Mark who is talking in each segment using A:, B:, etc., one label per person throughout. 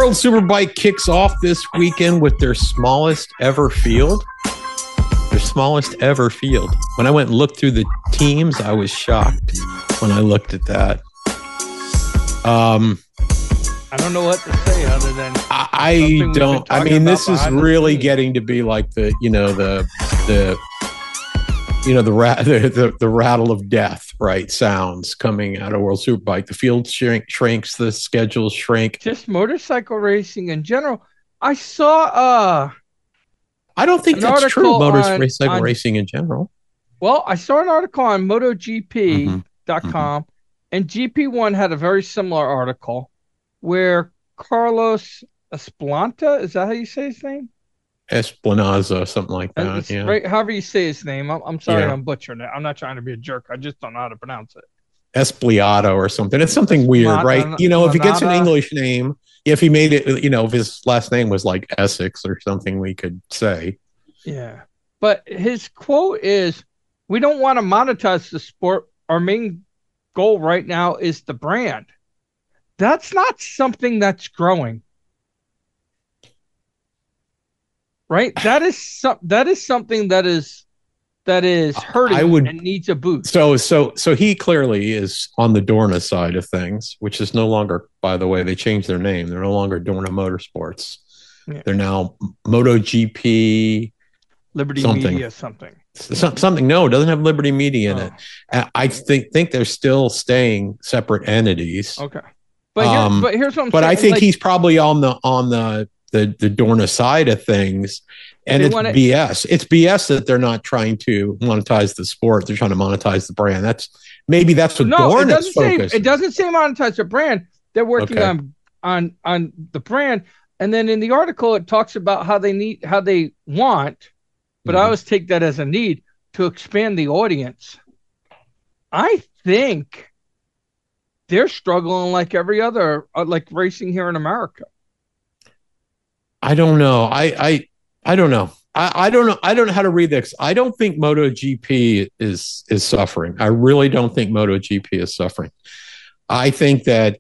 A: World Superbike kicks off this weekend with their smallest ever field. Their smallest ever field. When I went and looked through the teams, I was shocked when I looked at that.
B: I don't know what to say other than
A: I don't. I mean, this is really getting to be like the rattle of death, right? Sounds coming out of World Superbike. The field shrinks, the schedules shrink.
B: Just motorcycle racing in general. I saw
A: I don't think that's true. Motorcycle racing in general.
B: Well, I saw an article on MotoGP.com, and GP1 had a very similar article where Carlos Esplanta, is that how you say his name?
A: Esplanaza, something like that. Yeah.
B: Right, however you say his name. I'm sorry, I'm butchering it. I'm not trying to be a jerk. I just don't know how to pronounce it.
A: Espliato or something. It's something weird, right? If he gets an English name, if he made it, if his last name was like Essex or something, we could say.
B: Yeah. But his quote is, "We don't want to monetize the sport. Our main goal right now is the brand." That's not something that's growing. Right? That is something that is hurting and needs a boost.
A: So he clearly is on the Dorna side of things, which is no longer, by the way, they changed their name. They're no longer Dorna Motorsports. Yeah. They're now MotoGP
B: Liberty Media something.
A: No, it doesn't have Liberty Media in it. I think they're still staying separate entities.
B: Okay. But here's what I'm saying.
A: But I think he's probably on the Dorna side of things, and it's BS. It's BS that they're not trying to monetize the sport. They're trying to monetize the brand. That's what Dorna's focus.
B: It doesn't say monetize the brand. They're working on the brand, and then in the article it talks about how they want, but I always take that as a need to expand the audience. I think they're struggling like every other like racing here in America.
A: I don't know. I don't know. I don't know. I don't know how to read this. I don't think MotoGP is suffering. I really don't think MotoGP is suffering. I think that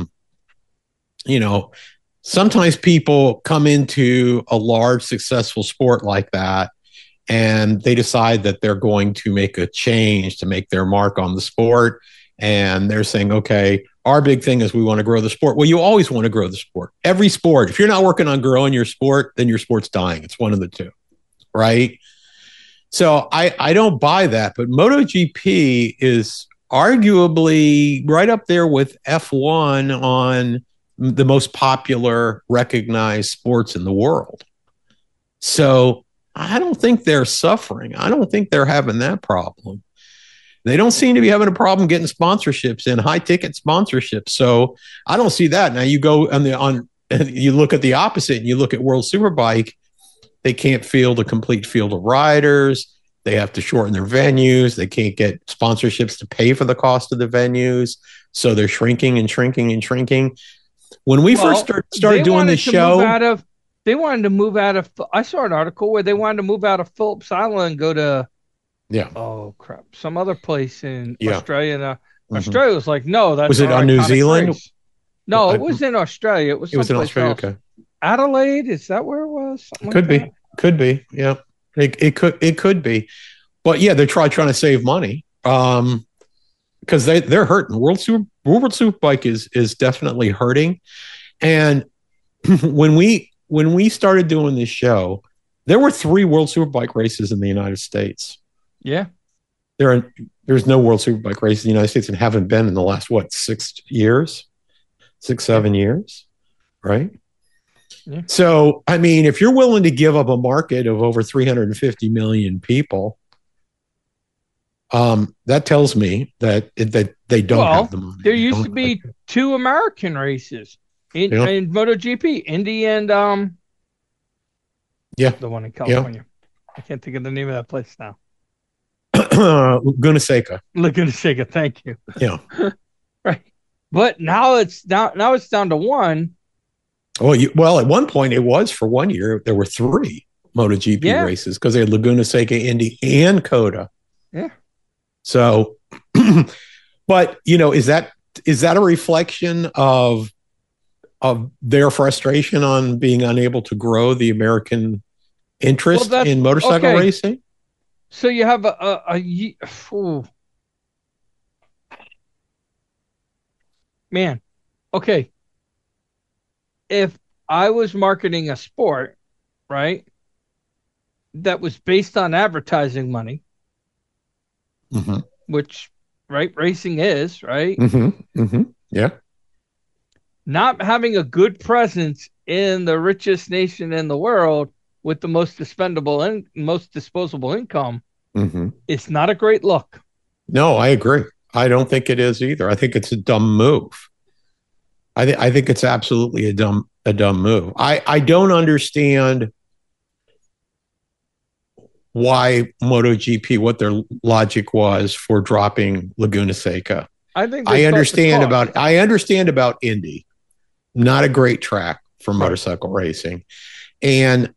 A: sometimes people come into a large successful sport like that, and they decide that they're going to make a change to make their mark on the sport. And they're saying, okay, our big thing is we want to grow the sport. Well, you always want to grow the sport. Every sport, if you're not working on growing your sport, then your sport's dying. It's one of the two, right? So I don't buy that. But MotoGP is arguably right up there with F1 on the most popular, recognized sports in the world. So I don't think they're suffering. I don't think they're having that problem. They don't seem to be having a problem getting sponsorships and high ticket sponsorships. So I don't see that. Now you go you look at the opposite and you look at World Superbike. They can't field a complete field of riders. They have to shorten their venues. They can't get sponsorships to pay for the cost of the venues. So they're shrinking and shrinking and shrinking. When we first started doing this show,
B: they wanted to move out of. I saw an article where they wanted to move out of Phillips Island and go to.
A: Yeah.
B: Oh crap! Some other place in Australia. Australia was like, no, that's
A: was it on New Zealand?
B: Race. No, it was in Australia. It was in Australia.
A: Else. Okay.
B: Adelaide, is that where it was?
A: Could be. Yeah, it could be. But yeah, they're trying to save money because they're hurting. World Superbike is definitely hurting. And when we started doing this show, there were 3 World Superbike races in the United States.
B: Yeah.
A: There's no World Superbike race in the United States and haven't been in the last, 7 years, right?
B: Yeah.
A: So, I mean, if you're willing to give up a market of over 350 million people, that tells me that they don't have the money.
B: There used to be 2 American races in MotoGP, Indy and the one in California. Yeah. I can't think of the name of that place now.
A: Laguna Seca.
B: Thank you.
A: Yeah.
B: Right. But now it's down to 1.
A: Well, at one point it was for 1 year. There were 3 MotoGP races because they had Laguna Seca, Indy, and Coda.
B: Yeah.
A: So, but is that a reflection of of their frustration on being unable to grow the American interest in motorcycle racing.
B: So you have man. Okay. If I was marketing a sport, right, that was based on advertising money, which, right, racing is, right?
A: Yeah.
B: Not having a good presence in the richest nation in the world with the most expendable and most disposable income, it's not a great look.
A: No, I agree. I don't think it is either. I think it's a dumb move. I think it's absolutely a dumb move. I don't understand why MotoGP, what their logic was for dropping Laguna Seca. I understand about Indy, not a great track for motorcycle racing, and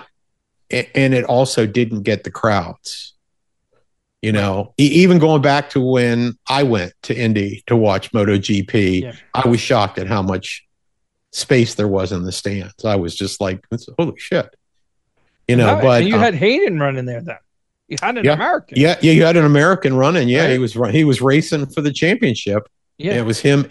A: it also didn't get the crowds. You know, even going back to when I went to Indy to watch MotoGP, I was shocked at how much space there was in the stands. I was just like, holy shit. You know, but
B: you had Hayden running there then. You had an American.
A: Yeah, you had an American running. Yeah, right? he was racing for the championship. Yeah, it was him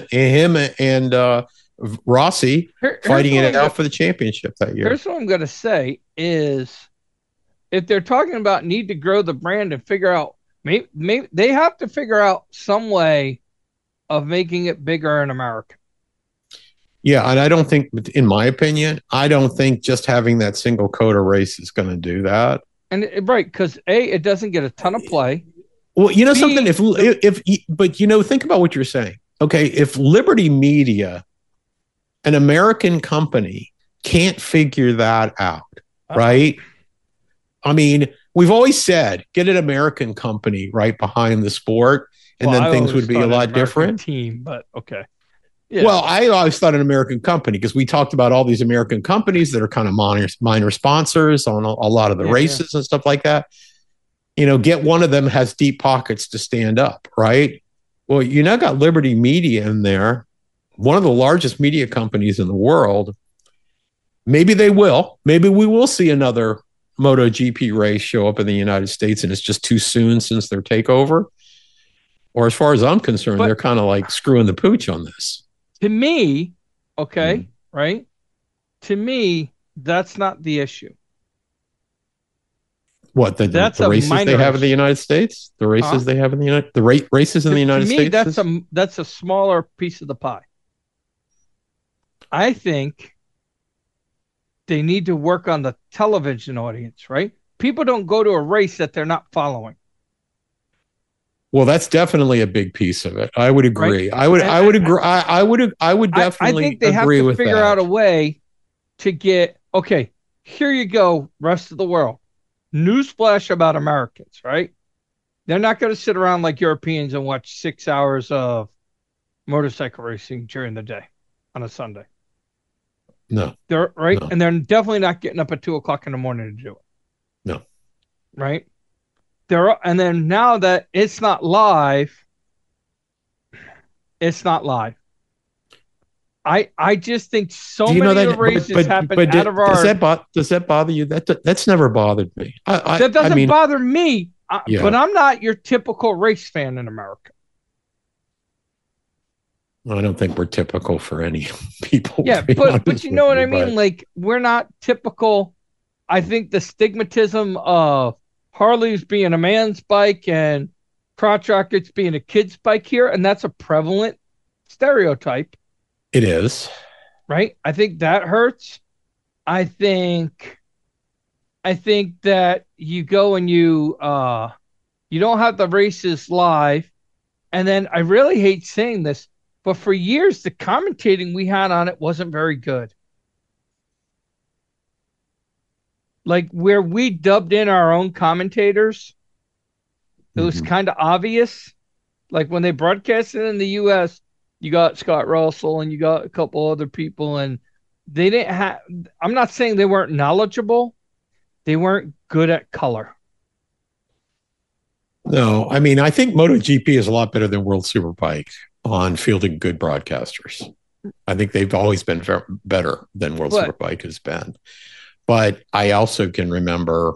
A: and Rossi fighting it out for the championship that year.
B: Here's what I'm going to say is, if they're talking about need to grow the brand and figure out, maybe they have to figure out some way of making it bigger in America.
A: Yeah, and I don't think, in my opinion, I don't think just having that single COTA race is going to do that.
B: And because it doesn't get a ton of play.
A: Well, you know something, but you know, think about what you're saying. Okay, if Liberty Media, an American company, can't figure that out, right? I mean, we've always said, get an American company right behind the sport, and then things would be a lot different.
B: Team, but okay.
A: Yeah. Well, I always thought an American company, because we talked about all these American companies that are kind of minor sponsors on a lot of the races and stuff like that. You know, get one of them has deep pockets to stand up, right? Well, you now got Liberty Media in there, one of the largest media companies in the world. Maybe they will. Maybe we will see another MotoGP race show up in the United States, and it's just too soon since their takeover. Or as far as I'm concerned, they're kind of like screwing the pooch on this.
B: To me, right? To me, that's not the issue.
A: What, the races they have in the United States? The races they have in the United races in the United States?
B: To me, that's a smaller piece of the pie. I think they need to work on the television audience, right? People don't go to a race that they're not following.
A: Well, that's definitely a big piece of it. I would agree. Right? I would agree. I would definitely.
B: I think they have to figure out a way to get. Okay, here you go, rest of the world. Newsflash about Americans, right? They're not going to sit around like Europeans and watch 6 hours of motorcycle racing during the day on a Sunday.
A: No,
B: they're right, no. And they're definitely not getting up at 2:00 in the morning to do it.
A: No,
B: right. And then now that it's not live, I just think many of the races happen out of our.
A: Does that bother you? That's never bothered me.
B: That doesn't bother me. But I'm not your typical race fan in America.
A: I don't think we're typical for any people.
B: Yeah, but you know what I mean? Like, we're not typical. I think the stigmatism of Harley's being a man's bike and crotch rockets being a kid's bike here, and that's a prevalent stereotype.
A: It is.
B: Right? I think that hurts. I think that you go and you don't have the races live. And then I really hate saying this, but for years the commentating we had on it wasn't very good. Like, where we dubbed in our own commentators, it was kind of obvious. Like, when they broadcast it in the U.S., you got Scott Russell and you got a couple other people, and they didn't have. I'm not saying they weren't knowledgeable. They weren't good at color.
A: No, I mean, I think MotoGP is a lot better than World Superbike on fielding good broadcasters. I think they've always been better than World Superbike has been. But I also can remember,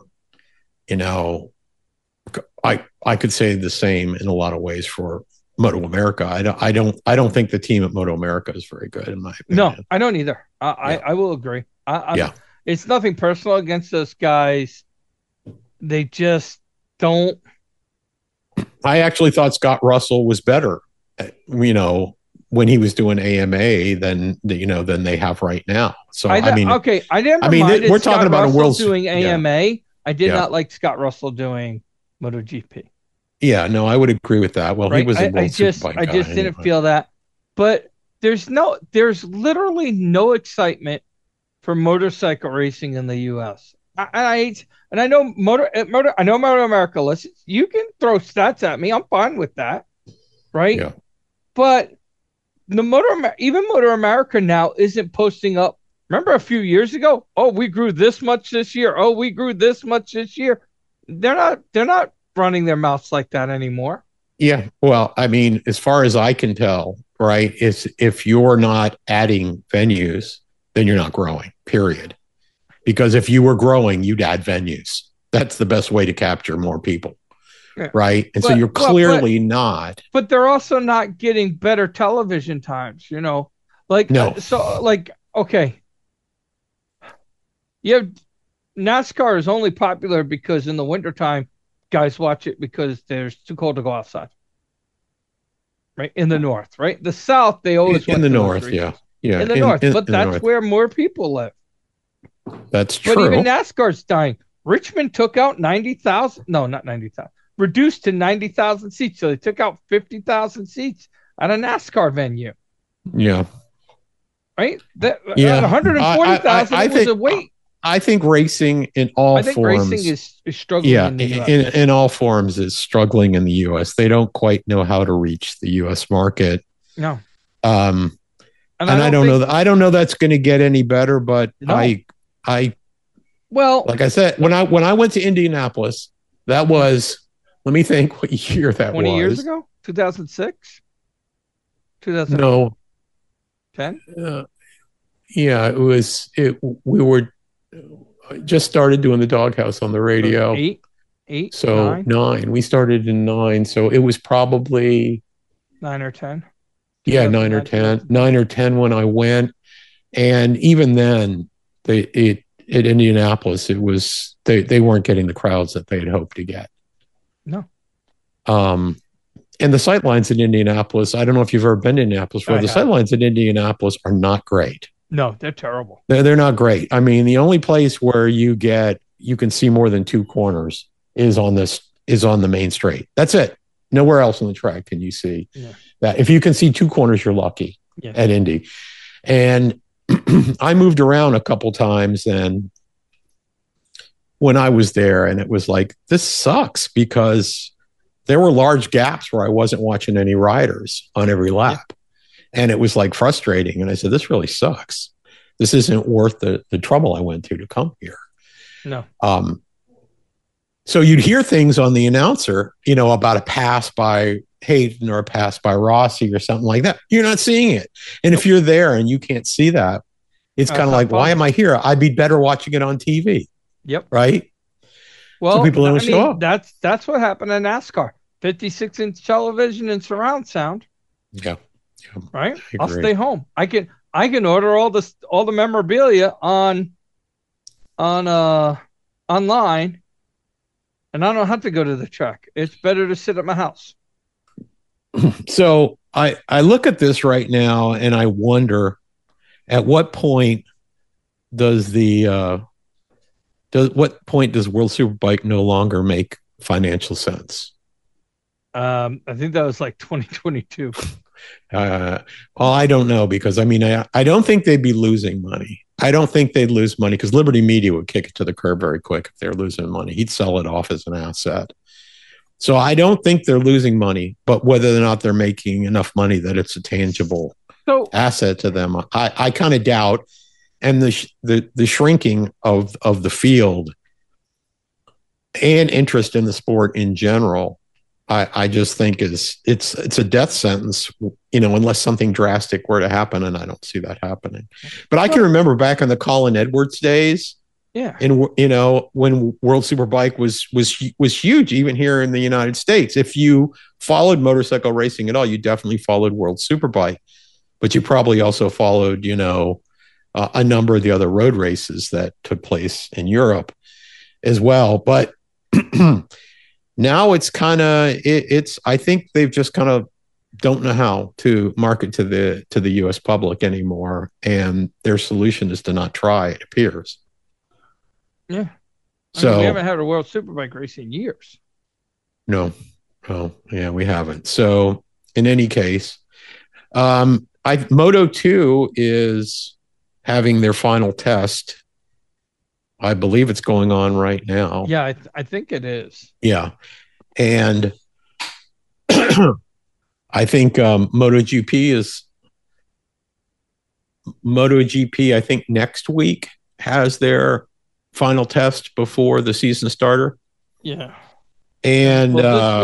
A: I could say the same in a lot of ways for Moto America. I don't think the team at Moto America is very good, in my opinion.
B: No, I don't either. I will agree. It's nothing personal against those guys. They just don't.
A: I actually thought Scott Russell was better, when he was doing AMA than they have right now. So
B: I never we're talking about Russell a world doing AMA. Yeah. I did not like Scott Russell doing MotoGP.
A: Yeah, no, I would agree with that. Well, he was a
B: I just didn't feel that. But there's literally no excitement for motorcycle racing in the U.S. I know Moto America. Listen, you can throw stats at me. I'm fine with that, right?
A: Yeah.
B: But even Moto America now isn't posting up. Remember a few years ago? Oh, we grew this much this year. Oh, we grew this much this year. They're not running their mouths like that anymore.
A: Yeah. Well, I mean, as far as I can tell, right, is if you're not adding venues, then you're not growing, period. Because if you were growing, you'd add venues. That's the best way to capture more people. Yeah. Right. And so you're clearly not.
B: But they're also not getting better television times, Like, no. Okay. NASCAR is only popular because in the wintertime, guys watch it because there's too cold to go outside. Right? In the north, right? The south, they always
A: in the north, yeah. Yeah.
B: In the north. But that's where more people live.
A: That's true.
B: But even NASCAR's dying. Richmond took out 90,000. No, not 90,000. Reduced to 90,000 seats. So they took out 50,000 seats at a NASCAR venue.
A: Yeah.
B: Right? 140,000 was a wait.
A: I think racing in all forms.
B: Racing is struggling in the US.
A: In all forms is struggling in the U.S. They don't quite know how to reach the U.S. market.
B: No.
A: And I don't know. I don't know that's going to get any better. But
B: no.
A: Like I said, when I went to Indianapolis, that was, let me think what year that
B: 20 years ago? 2006? 2010?
A: No. 10? Yeah, it was. We were just started doing the Doghouse on the radio.
B: Eight.
A: So 9. We started in 9. So it was probably
B: 9 or 10.
A: Yeah, 9 or 10. 9 or 10 when I went, and even then, at Indianapolis, it was they weren't getting the crowds that they had hoped to get.
B: No.
A: And the sightlines in Indianapolis, I don't know if you've ever been to Indianapolis, the sightlines in Indianapolis are not great.
B: No, they're terrible.
A: They're not great. I mean, the only place where you can see more than 2 corners is on the main straight. That's it. Nowhere else on the track can you see that. If you can see 2 corners, you're lucky at Indy. And I moved around a couple times and when I was there, and it was like, this sucks because there were large gaps where I wasn't watching any riders on every lap. And it was like frustrating. And I said, this really sucks. This isn't worth the trouble I went through to come here.
B: No.
A: So you'd hear things on the announcer, about a pass by Hayden or a pass by Rossi or something like that. You're not seeing it. And if you're there and you can't see that, it's kind of like, why am I here? I'd be better watching it on TV.
B: Yep.
A: Right.
B: Well,
A: so people don't show up.
B: That's what happened in NASCAR. 56-inch television and surround sound.
A: Yeah.
B: Right. I'll stay home. I can order all the memorabilia online, and I don't have to go to the track. It's better to sit at my house.
A: So I look at this right now and I wonder, at what point does World Superbike no longer make financial sense?
B: I think that was like 2022.
A: Well, I don't know, because I don't think they'd be losing money. I don't think they'd lose money because Liberty Media would kick it to the curb very quick if they're losing money. He'd sell it off as an asset. So I don't think they're losing money, but whether or not they're making enough money that it's a tangible asset to them, I kind of doubt. And the shrinking of the field and interest in the sport in general, I just think it's a death sentence, unless something drastic were to happen, and I don't see that happening. But I can remember back in the Colin Edwards days, and when World Superbike was huge, even here in the United States. If you followed motorcycle racing at all, you definitely followed World Superbike, but you probably also followed, a number of the other road races that took place in Europe as well. But now it's kind of I think they've just kind of don't know how to market to the US public anymore, and their solution is to not try, it appears.
B: Yeah. So we haven't had a World Superbike race in years.
A: No. Oh, yeah, we haven't. So in any case, Moto 2 is having their final test. I believe it's going on right now.
B: Yeah, I think it is.
A: Yeah. And I think MotoGP, I think next week has their final test before the season starter.
B: Yeah.
A: And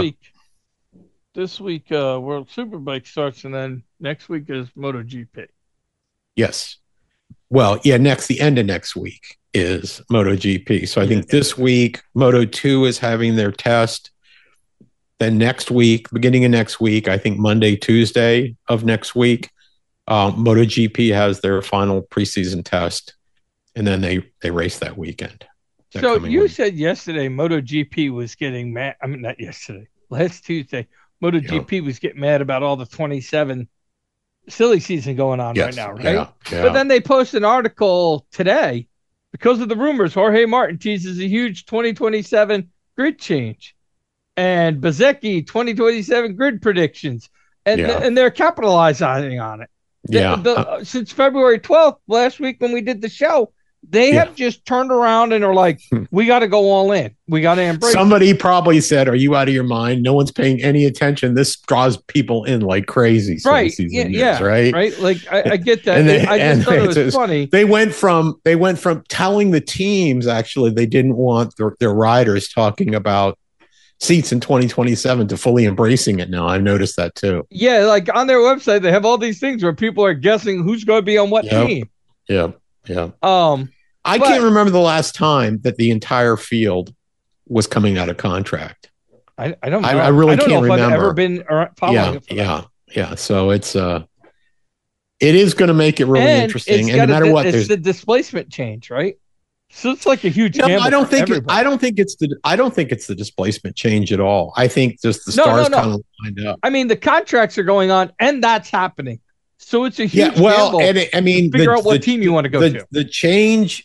B: this week World Superbike starts, and then next week is MotoGP.
A: Yes. Well, yeah, the end of next week is MotoGP. So I think this week Moto 2 is having their test. Then next week, beginning of next week, I think Monday, Tuesday of next week, MotoGP has their final preseason test, and then they race that weekend.
B: So you said yesterday MotoGP was getting mad. I mean, not yesterday, last Tuesday, MotoGP was getting mad about all the 27 silly season going on right now, right?
A: Yeah.
B: But then they post an article today because of the rumors. Jorge Martin teases a huge 2027 grid change, and Bezzecchi 2027 grid predictions, and they're capitalizing on it. Since February 12th, last week when we did the show, they have just turned around and are like, we got to go all in. We got to embrace
A: Somebody probably said, are you out of your mind? No one's paying any attention. This draws people in like crazy.
B: Right. Right. Like, I get that. I just thought it was funny.
A: They went from telling the teams, actually, they didn't want their riders talking about seats in 2027 to fully embracing it now. I've noticed that too.
B: Yeah. Like on their website, they have all these things where people are guessing who's going to be on what team.
A: Yeah. I can't remember the last time that the entire field was coming out of contract.
B: I don't know.
A: I really can't remember.
B: I've ever been following it.
A: Yeah. So it is going to make it really interesting. And no matter what,
B: it's the displacement change, right? So it's like a huge. No,
A: I don't think it's the displacement change at all. I think just the stars kind of lined up.
B: I mean, the contracts are going on, and that's happening. So it's a huge gamble.
A: And I mean,
B: figure out what team you want to go to.
A: The change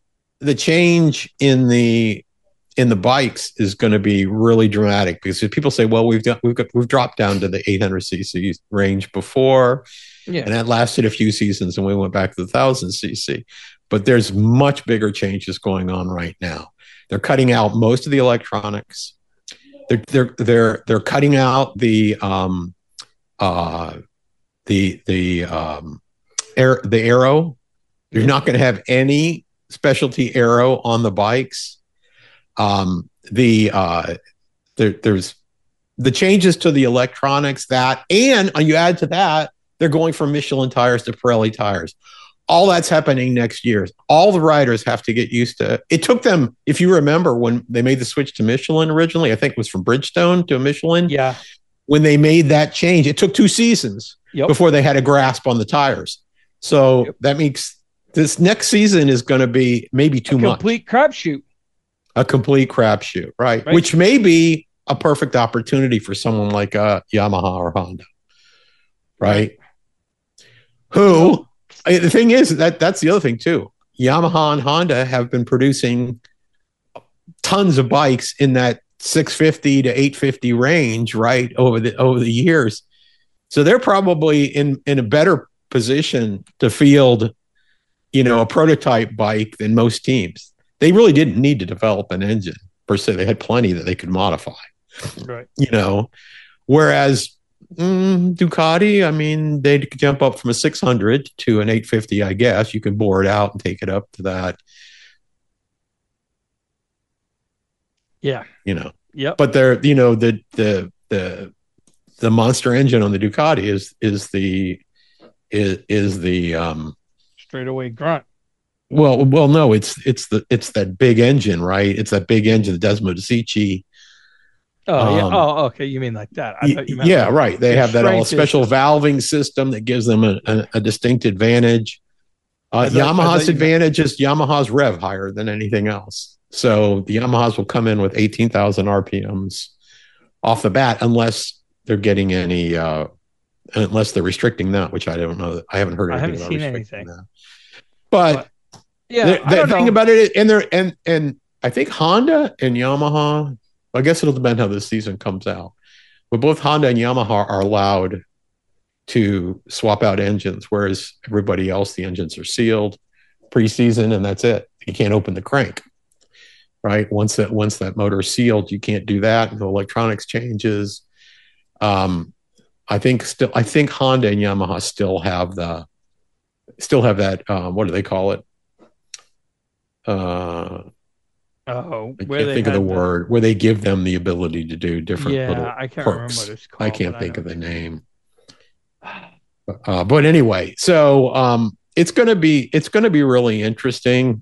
A: in the bikes is going to be really dramatic, because if people say, well, we've dropped down to the 800cc range before, and that lasted a few seasons, and we went back to the 1000cc. But there's much bigger changes going on right now. They're cutting out most of the electronics. They're cutting out the aero. You're not going to have any specialty aero on the bikes. There's the changes to the electronics, and you add to that, they're going from Michelin tires to Pirelli tires. All that's happening next year. All the riders have to get used to it. It took them, if you remember, when they made the switch to Michelin originally, I think it was from Bridgestone to Michelin.
B: Yeah.
A: When they made that change, it took 2 seasons before they had a grasp on the tires. So that means this next season is going to be maybe too much. A complete crapshoot, right? Which may be a perfect opportunity for someone like Yamaha or Honda, right? Who, the thing is, that's the other thing too. Yamaha and Honda have been producing tons of bikes in that 650 to 850 range, right, over the years. So they're probably in a better position to field, a prototype bike than most teams. They really didn't need to develop an engine per se. They had plenty that they could modify,
B: right?
A: Whereas Ducati, I mean, they could jump up from a 600 to an 850. I guess you can bore it out and take it up to that.
B: Yeah.
A: But they're, the the monster engine on the Ducati is the
B: straightaway grunt.
A: Well, no, it's that big engine, right? It's that big engine, the Desmosedici.
B: Oh yeah. Oh, okay. You mean like that? I thought you meant
A: yeah, right. They have that all special valving system that gives them a distinct advantage. Yamaha's advantage is Yamaha's rev higher than anything else. So the Yamahas will come in with 18,000 RPMs off the bat, unless they're getting any, unless they're restricting that, which I don't know. I haven't heard anything about restricting that. But yeah, the thing about it, and I think Honda and Yamaha, I guess it'll depend how this season comes out. But both Honda and Yamaha are allowed to swap out engines, whereas everybody else, the engines are sealed preseason, and that's it. You can't open the crank, right? Once that motor is sealed, you can't do that. The electronics changes. I think Honda and Yamaha still have that. What do they call it? I can't think of the word where they give them the ability to do different little
B: I can't
A: perks.
B: remember what it's called.
A: I can't think of the name. But anyway, so it's going to be really interesting.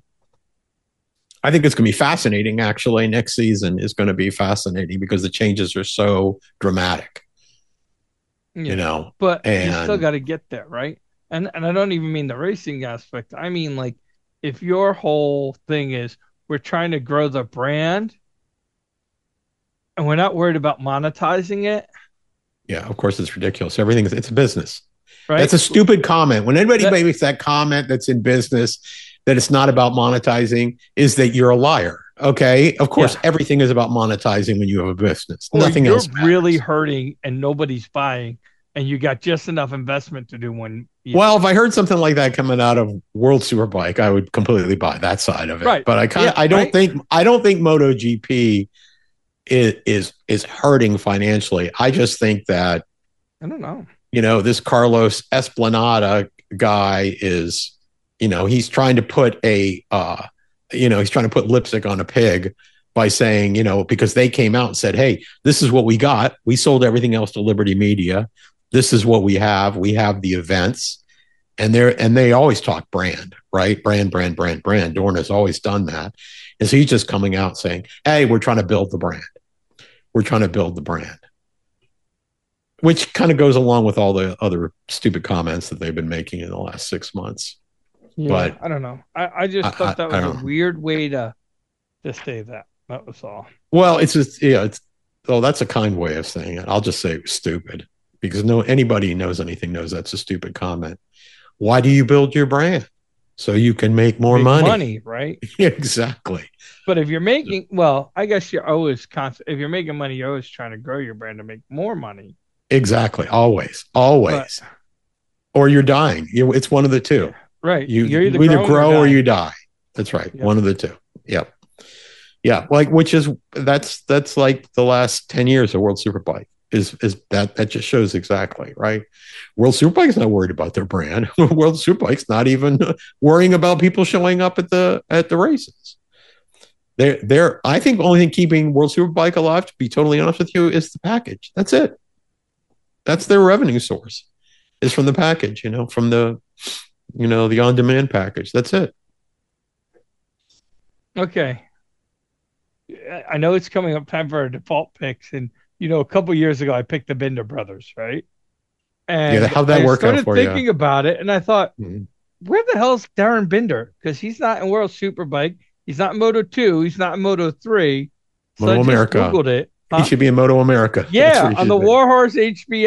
A: I think it's going to be fascinating. Actually, next season is going to be fascinating because the changes are so dramatic.
B: Yeah, but you still got to get there, right? And I don't even mean the racing aspect. I mean, like, if your whole thing is we're trying to grow the brand and we're not worried about monetizing it.
A: Yeah, of course it's ridiculous. It's a business. Right? That's a stupid comment. When anybody makes that comment that's in business, that it's not about monetizing, is that you're a liar. Okay. Of course, everything is about monetizing when you have a business. Nothing else matters.
B: You're really hurting and nobody's buying, and you got just enough investment to do one.
A: Well, if I heard something like that coming out of World Superbike, I would completely buy that side of it. Right. But I don't think MotoGP is hurting financially. I just think that,
B: I don't know.
A: This Carlos Esplanada guy is, he's trying to put he's trying to put lipstick on a pig by saying, because they came out and said, hey, this is what we got. We sold everything else to Liberty Media. This is what we have. We have the events. And they always talk brand, right? Brand. Dorna's always done that. And so he's just coming out saying, hey, we're trying to build the brand. We're trying to build the brand. Which kind of goes along with all the other stupid comments that they've been making in the last 6 months.
B: Yeah, but I don't know. I just thought that was a weird way to say that. That was all.
A: Well, it's just, that's a kind way of saying it. I'll just say it was stupid, because anybody who knows anything knows that's a stupid comment. Why do you build your brand? So you can make more money,
B: right?
A: Exactly.
B: But if you're making, I guess you're always if you're making money, you're always trying to grow your brand to make more money.
A: Exactly. Always. But, or you're dying. It's one of the two.
B: Yeah, right.
A: You either grow or you die. That's right. Yep. One of the two. Yep. Yeah. That's like the last 10 years of World Superbike is that just shows exactly, right? World Superbike's not worried about their brand. World Superbike's not even worrying about people showing up at the races. I think the only thing keeping World Superbike alive, to be totally honest with you, is the package. That's it. That's their revenue source, is from the package, from the on-demand package. That's it.
B: Okay. I know it's coming up time for our default picks. And, a couple of years ago, I picked the Binder brothers, right? And
A: how'd that work out for you?
B: I started thinking about it, and I thought, where the hell's Darryn Binder? Because he's not in World Superbike. He's not in Moto 2. He's not in Moto 3. So
A: Moto America.
B: Googled it.
A: He should be in Moto America.
B: Yeah, on the Warhorse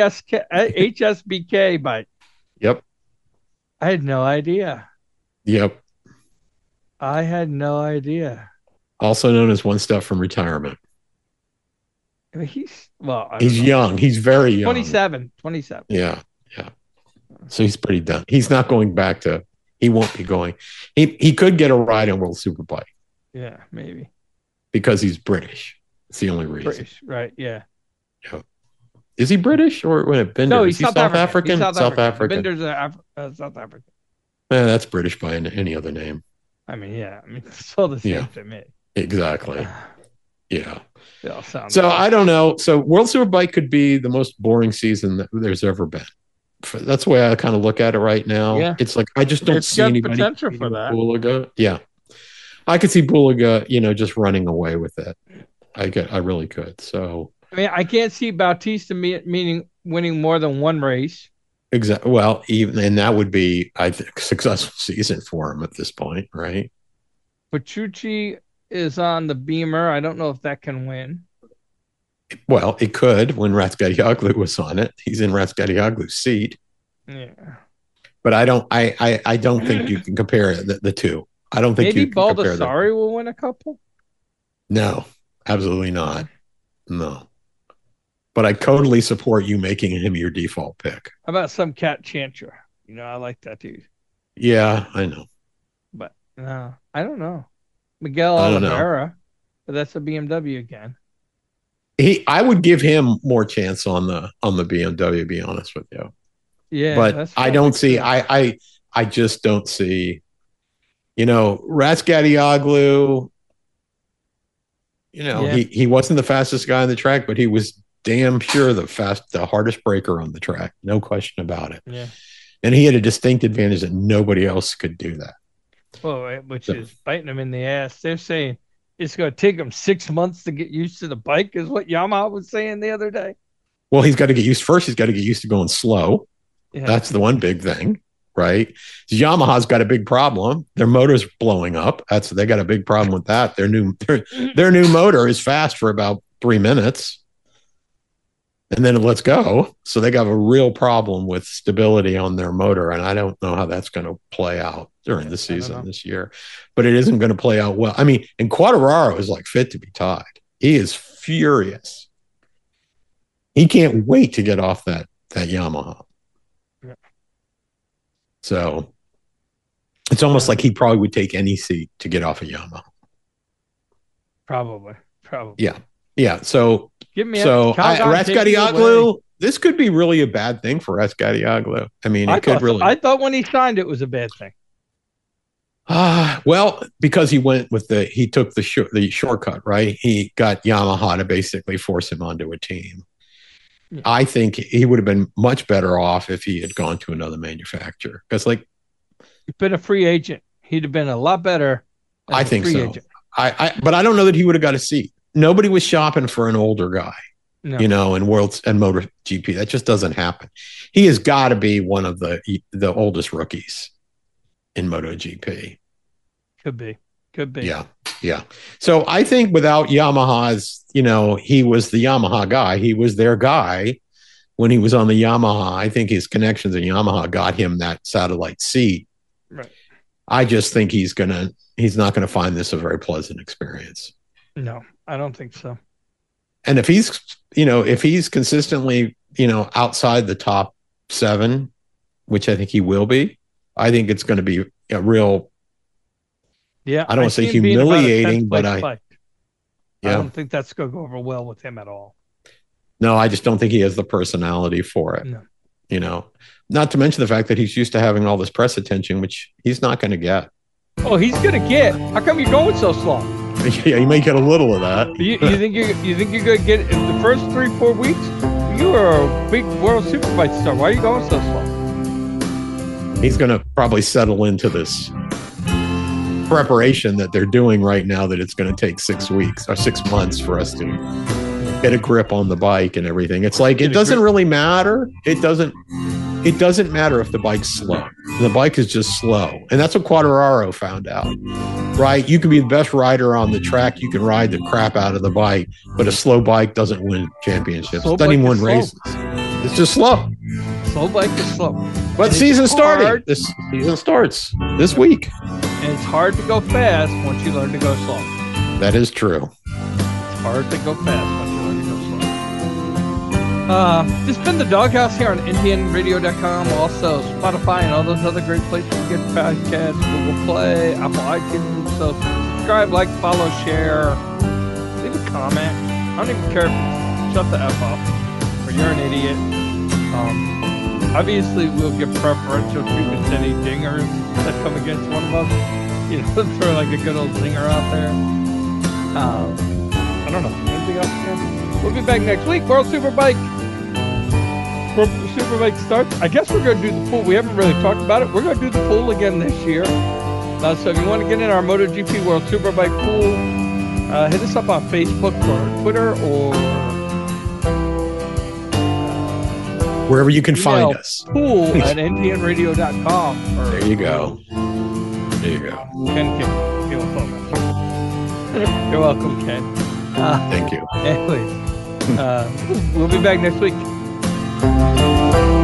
B: HSBK bike.
A: Yep.
B: I had no idea.
A: Yep.
B: I had no idea.
A: Also known as one step from retirement.
B: I mean, he's
A: young. He's very young.
B: 27.
A: Yeah. So he's pretty done. He's not going back to. He won't be going. He could get a ride on World Superbike.
B: Yeah, maybe.
A: Because he's British. It's the only reason.
B: British, right? Yeah.
A: Is he Brititic or Binder?
B: No, he's South African.
A: South African.
B: Binder's South African.
A: That's British by any other name.
B: I mean, yeah. I mean, it's all the same to me.
A: Exactly. Yeah. So I don't know. So World Superbike could be the most boring season that there's ever been. That's the way I kind of look at it right now.
B: Yeah.
A: It's like I just don't see anybody
B: potential for that.
A: Bulaga. Yeah, I could see Bulaga, just running away with it. I really could. So
B: I mean, I can't see Bautista meaning winning more than one race.
A: Exactly. Well, and that would be, I think, a successful season for him at this point, right?
B: Petrucci is on the Beamer. I don't know if that can win.
A: Well, it could when Ratsgadioglu was on it. He's in Ratsgadioglu's seat.
B: Yeah.
A: But I don't think you can compare the two. I don't think
B: maybe Baldassarri will win a couple.
A: No, absolutely not. No. But I totally support you making him your default pick.
B: How about some Cat Chantra? I like that dude.
A: Yeah, I know.
B: But no, I don't know. Miguel Oliveira, but that's a BMW again.
A: I would give him more chance on the BMW, to be honest with you.
B: Yeah,
A: but I don't see. I just don't see. Ratsgadioglu. He wasn't the fastest guy on the track, but he was damn sure the hardest breaker on the track, no question about it.
B: Yeah,
A: and he had a distinct advantage that nobody else could do that.
B: Well, which is biting him in the ass. They're saying it's going to take him 6 months to get used to the bike, is what Yamaha was saying the other day.
A: Well, he's got to get used first. He's got to get used to going slow. Yeah. That's the one big thing, right? Yamaha's got a big problem. Their motor's blowing up. They got a big problem with that. Their new motor is fast for about 3 minutes, and then it lets go. So they got a real problem with stability on their motor, and I don't know how that's going to play out during the season this year. But it isn't going to play out well. I mean, and Quartararo is like fit to be tied. He is furious. He can't wait to get off that Yamaha. Yeah. So it's almost like he probably would take any seat to get off a Yamaha.
B: Probably.
A: Yeah. So Ratsgadioglu, this could be really a bad thing for Ratsgadioglu. I mean, I
B: thought when he signed it was a bad thing.
A: Well, because he took the shortcut, right? He got Yamaha to basically force him onto a team. Yeah. I think he would have been much better off if he had gone to another manufacturer. Because,
B: he'd been a free agent, he'd have been a lot better.
A: I think so. Agent. But I don't know that he would have got a seat. Nobody was shopping for an older guy, in Worlds and MotoGP. That just doesn't happen. He has got to be one of the oldest rookies in MotoGP.
B: Could be.
A: Yeah. So I think without Yamaha's, he was the Yamaha guy. He was their guy when he was on the Yamaha. I think his connections in Yamaha got him that satellite seat.
B: Right.
A: I just think he's not gonna find this a very pleasant experience.
B: No, I don't think so.
A: And if he's consistently, outside the top 7, which I think he will be, I think it's going to be a real.
B: Yeah,
A: I don't want to say humiliating, but
B: I don't think that's going to go over well with him at all.
A: No, I just don't think he has the personality for it.
B: No.
A: Not to mention the fact that he's used to having all this press attention, which he's not going to get.
B: Oh, he's going to get. How come you're going so slow?
A: Yeah, you may get a little of that.
B: You think you're going to get it in the first 3-4 weeks? You are a big World Superbike star. Why are you going so slow?
A: He's going to probably settle into this preparation that they're doing right now, that it's going to take 6 weeks or 6 months for us to get a grip on the bike and everything. It's like, it doesn't really matter. It doesn't matter if the bike's slow. The bike is just slow. And that's what Quartararo found out, right? You can be the best rider on the track. You can ride the crap out of the bike, but a slow bike doesn't win championships. It doesn't even win races. It's just slow.
B: Slow bike is slow.
A: But season started. This season starts this week.
B: And it's hard to go fast once you learn to go slow.
A: That is true.
B: It's hard to go fast once you learn to go slow. This has been the Doghouse here on NTNRadio.com, also Spotify and all those other great places you get podcasts, Google Play, Apple iTunes. So subscribe, like, follow, share, leave a comment. I don't even care if it's shut the F up or you're an idiot. Obviously, we'll give preferential treatment to any dingers that come against one of us. Throw like a good old zinger out there. I don't know. Anything else, Ken? We'll be back next week. World Superbike starts. I guess we're going to do the pool. We haven't really talked about it. We're going to do the pool again this year. So if you want to get in our MotoGP World Superbike pool, hit us up on Facebook or Twitter or
A: wherever you can find us.
B: Pool@ntnradio.com.
A: There you go. There you go.
B: Ken, you're welcome, Ken.
A: Thank you.
B: Anyways, we'll be back next week.